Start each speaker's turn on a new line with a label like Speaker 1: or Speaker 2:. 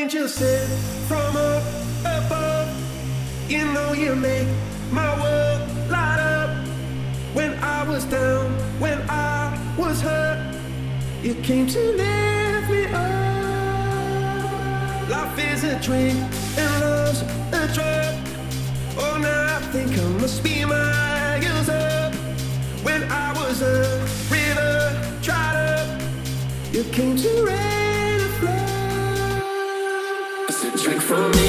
Speaker 1: angel sent from up above. You know you make my world light up. When I was down, when I was hurt, you came to lift me up. Life is a drink and love's a drug. Oh, now I think I must be miles up. When I was a river dried up, you came to rain and flood. It's a drink from me.